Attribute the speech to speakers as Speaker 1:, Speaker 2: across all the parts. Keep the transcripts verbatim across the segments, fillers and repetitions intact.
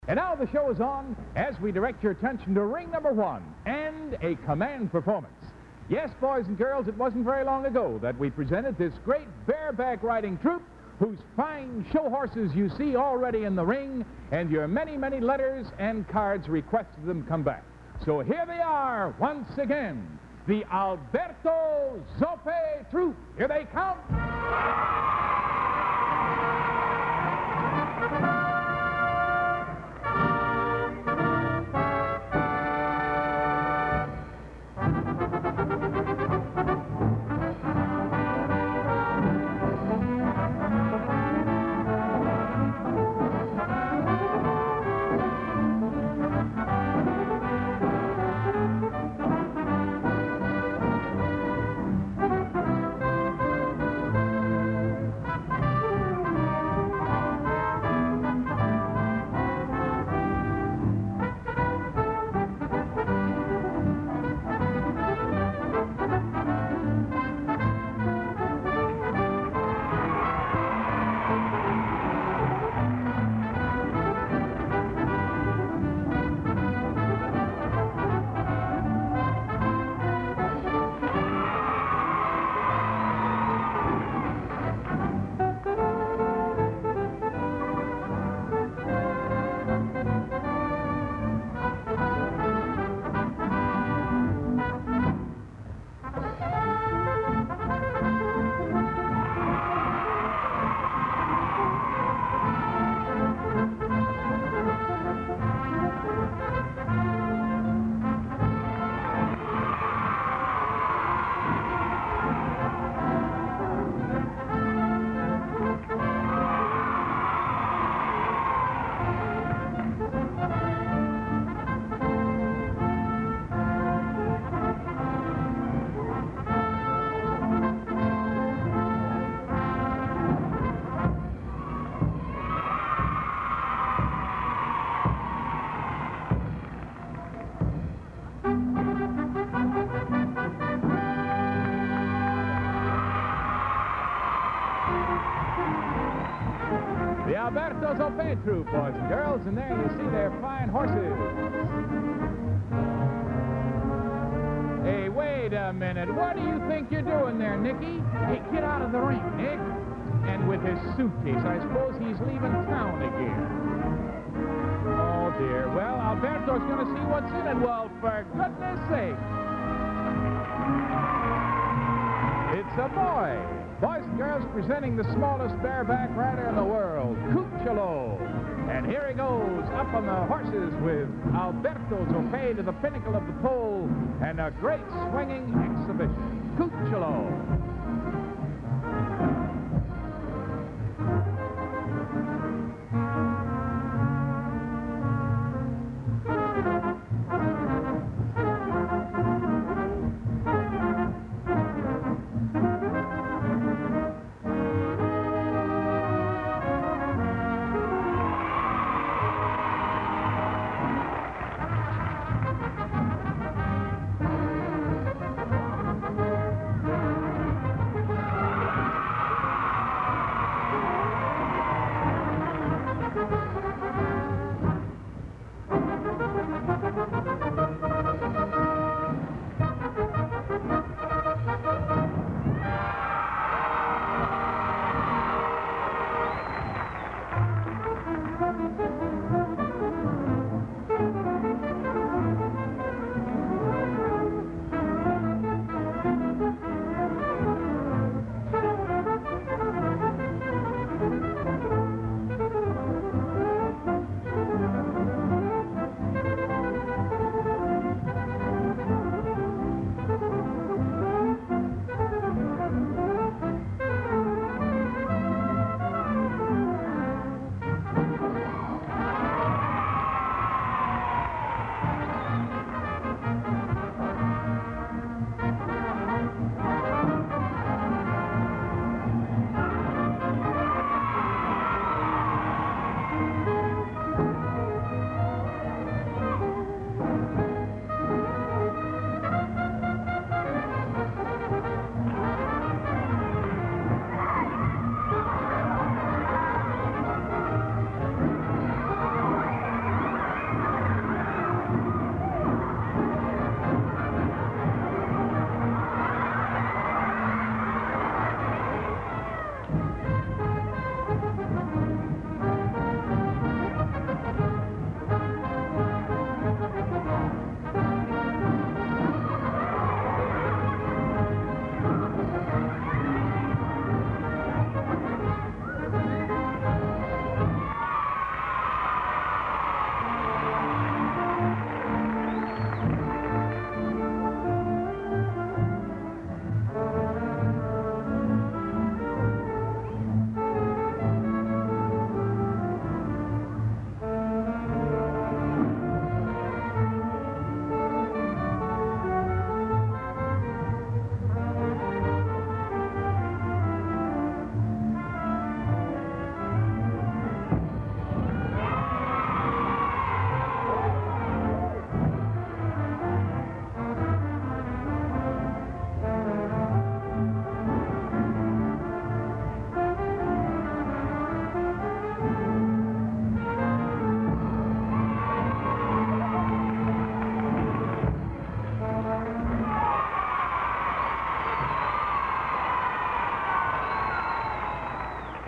Speaker 1: And now the show is on as we direct your attention to ring number one and a command performance. Yes, boys and girls, it wasn't very long ago that we presented this great bareback riding troupe whose fine show horses you see already in the ring, and your many, many letters and cards requested them come back. So here they are once again, the Alberto Zopé troupe. Here they come. The Alberto Zopé troupe, boys and girls, and there you see their fine horses. Hey, wait a minute. What do you think you're doing there, Nicky? Hey, get out of the ring, Nick. And with his suitcase, I suppose he's leaving town again. Oh, dear. Well, Alberto's going to see what's in it. Well, for goodness sake. It's a boy. Boys and girls, presenting the smallest bareback rider in the world, Cucciolo. And here he goes, up on the horses with Alberto Zopé to the pinnacle of the pole, and a great swinging exhibition. Cucciolo.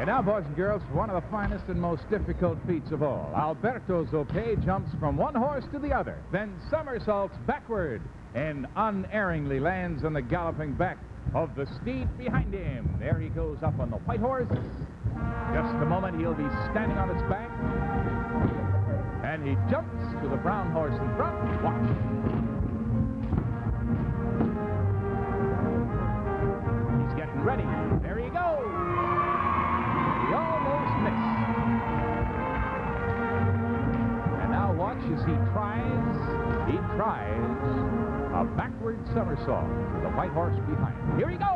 Speaker 1: And now, boys and girls, one of the finest and most difficult feats of all. Alberto Zopay jumps from one horse to the other, then somersaults backward and unerringly lands on the galloping back of the steed behind him. There he goes up on the white horse. Just a moment, he'll be standing on its back. And he jumps to the brown horse in front. Watch. He's getting ready. There he goes. He almost missed. And now watch as he tries, he tries a backward somersault to the white horse behind him. Here he goes.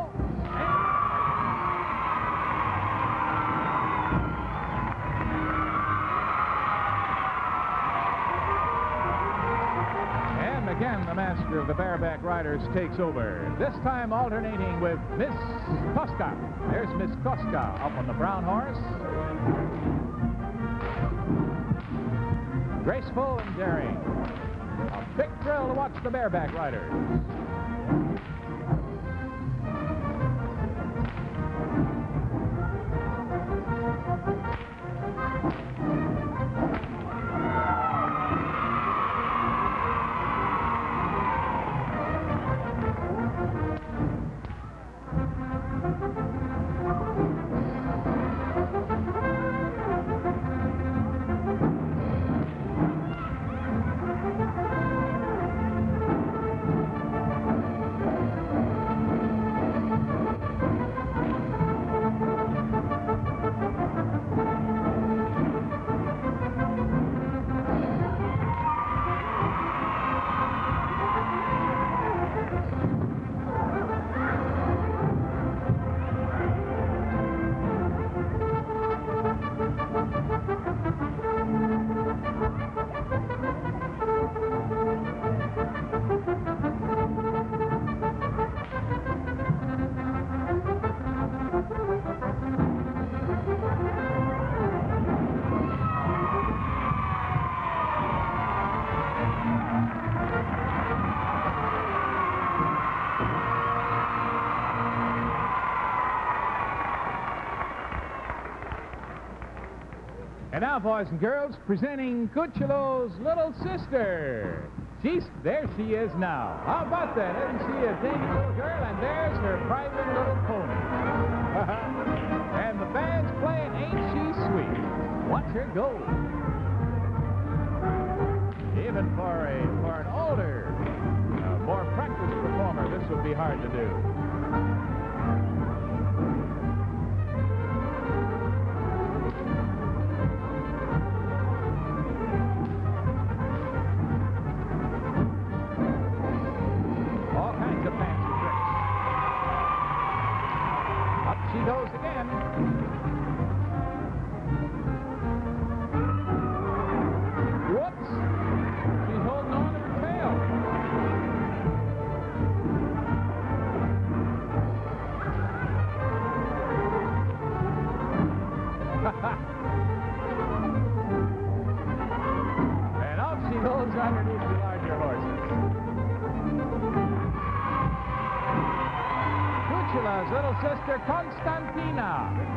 Speaker 1: And again, the master of the bareback riders takes over, this time alternating with Miss Koska. There's Miss Koska up on the brown horse. Graceful and daring. A big thrill to watch the bareback riders. And now, boys and girls, presenting Cuchulo's little sister. She's, there she is now. How about that? Isn't she a dainty little girl? And there's her private little pony. And the band's playing Ain't She Sweet. Watch her go. Even for a for an older, uh, more practiced performer, this would be hard to do. She goes again. Whoops. She's holding on to her tail. And off she goes underneath the larger horses. Cuchula's little sister, Constantina.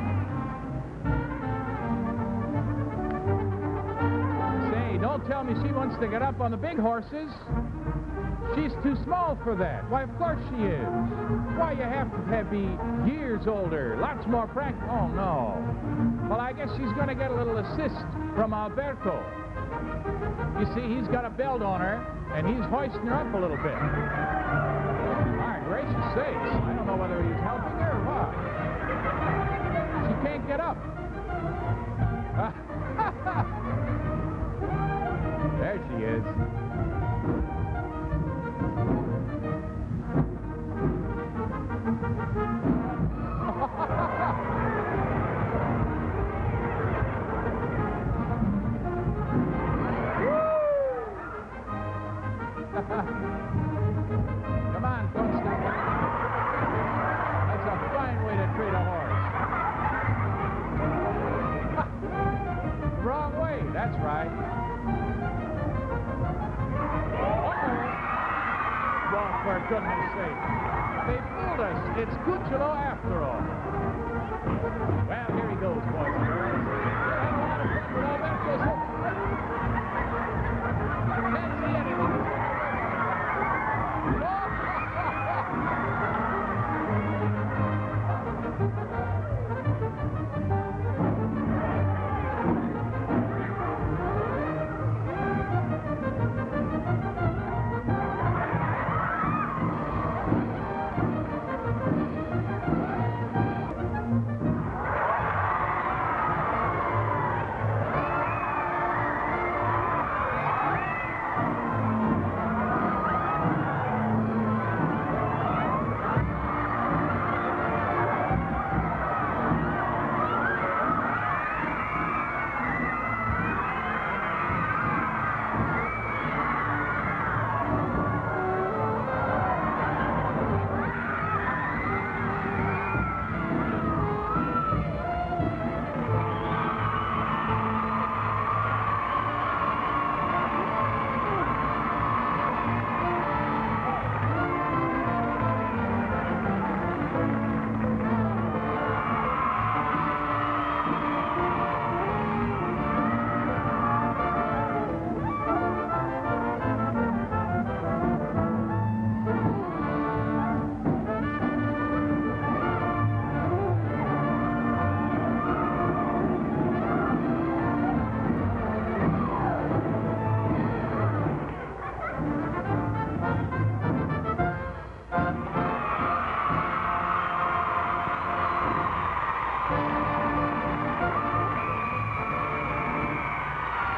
Speaker 1: Say, don't tell me she wants to get up on the big horses. She's too small for that. Why, of course she is. Why, you have to have be years older, lots more practice. Oh, no. Well, I guess she's going to get a little assist from Alberto. You see, he's got a belt on her, and he's hoisting her up a little bit. Gracious sakes, I don't know whether he's helping her or what. She can't get up. There she is. Come on, folks. That's a fine way to treat a horse. Wrong way, that's right. Uh-oh. Well, for goodness sake. They fooled us. It's Cucciolo after all. Well, here he goes, boys and girls. We'll have a lot of fun with Alberto Silva.